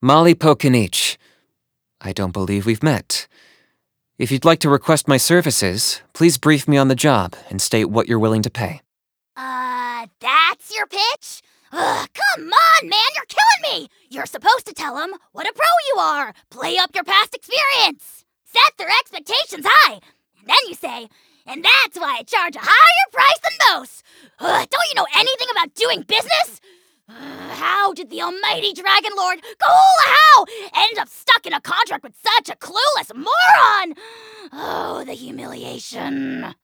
Molly Pokinich. I don't believe we've met. If you'd like to request my services, please brief me on the job and state what you're willing to pay. That's your pitch? Ugh, come on, man, you're killing me! You're supposed to tell them what a pro you are, play up your past experience, set their expectations high, and then you say, and that's why I charge a higher price than most! Don't you know anything about doing business? How did the almighty Dragon Lord Kahula end up stuck in a contract with such a clueless moron? Oh, the humiliation.